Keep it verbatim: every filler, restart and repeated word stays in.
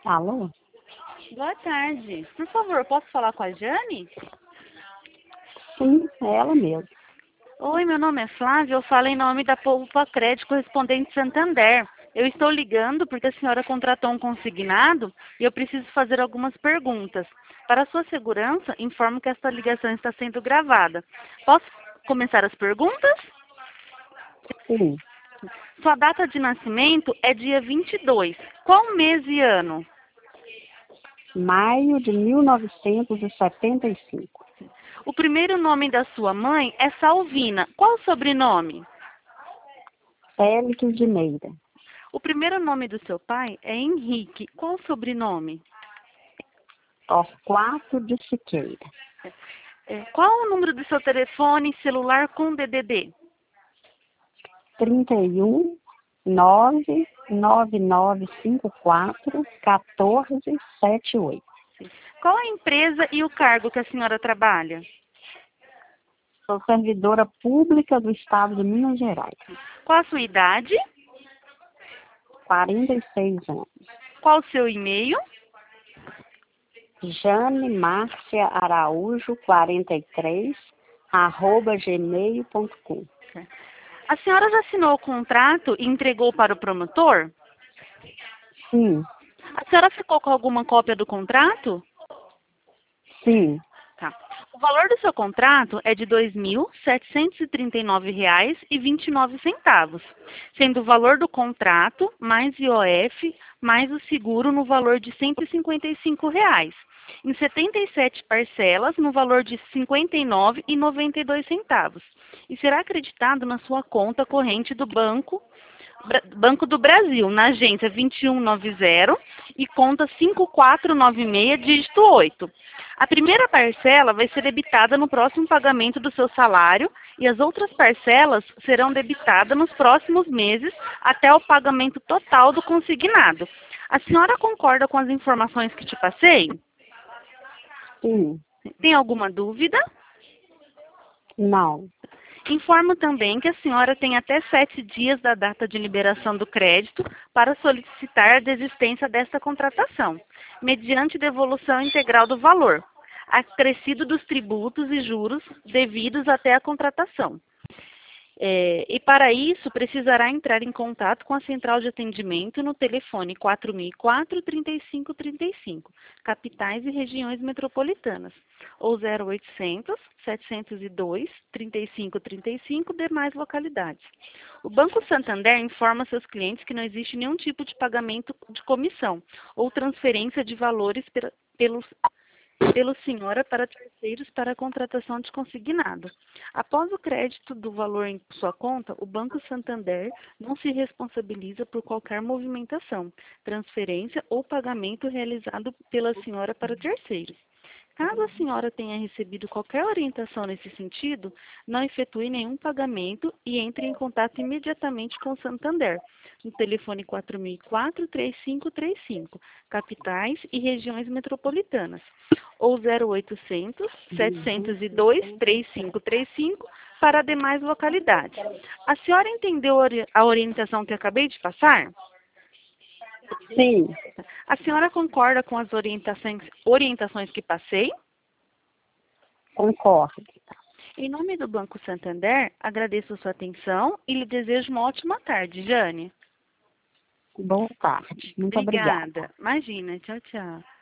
Alô? Boa tarde. Por favor, posso falar com a Jane? Sim, é ela mesmo. Oi, meu nome é Flávia. Eu falo em nome da Poupa Crédito Correspondente Santander. Eu estou ligando porque a senhora contratou um consignado e eu preciso fazer algumas perguntas. Para sua segurança, informo que esta ligação está sendo gravada. Posso começar as perguntas? Sim, Sua data de nascimento é dia vinte e dois. Qual mês e ano? maio de mil novecentos e setenta e cinco. O primeiro nome da sua mãe é Salvina. Qual o sobrenome? Félix de Meira. O primeiro nome do seu pai é Henrique. Qual o sobrenome? Torquato de Siqueira. É, qual o número do seu telefone celular com D D D? trinta e um, nove nove nove cinco quatro, um quatro sete oito. Qual a empresa e o cargo que a senhora trabalha? Sou servidora pública do Estado de Minas Gerais. Qual a sua idade? quarenta e seis anos. Qual o seu e-mail? Jane Márcia Araújo, quarenta e três, arroba gmail ponto com. A senhora já assinou o contrato e entregou para o promotor? Sim, A senhora ficou com alguma cópia do contrato? sim. Tá. O valor do seu contrato é de dois mil setecentos e trinta e nove reais e vinte e nove centavos, sendo o valor do contrato mais I O F mais o seguro no valor de cento e cinquenta e cinco reais, em setenta e sete parcelas no valor de cinquenta e nove reais e noventa e dois centavos, e será acreditado na sua conta corrente do Banco Banco do Brasil, na agência vinte e um noventa e conta cinco quatro nove seis, dígito oito. A primeira parcela vai ser debitada no próximo pagamento do seu salário e as outras parcelas serão debitadas nos próximos meses até o pagamento total do consignado. A senhora concorda com as informações que te passei? Sim. Tem alguma dúvida? Não. Informo também que a senhora tem até sete dias da data de liberação do crédito para solicitar a desistência desta contratação, mediante devolução integral do valor, acrescido dos tributos e juros devidos até a contratação. É, e para isso, precisará entrar em contato com a central de atendimento no telefone quatro mil e quatro, trinta e cinco trinta e cinco, capitais e regiões metropolitanas, ou zero oitocentos, setecentos e dois, trinta e cinco trinta e cinco, demais localidades. O Banco Santander informa seus clientes que não existe nenhum tipo de pagamento de comissão ou transferência de valores pelos pelo senhora para terceiros para a contratação de consignado. Após o crédito do valor em sua conta, o Banco Santander não se responsabiliza por qualquer movimentação, transferência ou pagamento realizado pela senhora para terceiros. Caso a senhora tenha recebido qualquer orientação nesse sentido, não efetue nenhum pagamento e entre em contato imediatamente com o Santander, no telefone quatro mil e quatro, trinta e cinco trinta e cinco, capitais e regiões metropolitanas, ou zero oitocentos, setecentos e dois, trinta e cinco trinta e cinco para demais localidades. A senhora entendeu a orientação que acabei de passar? Sim. A senhora concorda com as orientações, orientações que passei? Concordo. Em nome do Banco Santander, agradeço a sua atenção e lhe desejo uma ótima tarde, Jane. Boa tarde. Muito obrigada. Obrigada. Imagina. Tchau, tchau.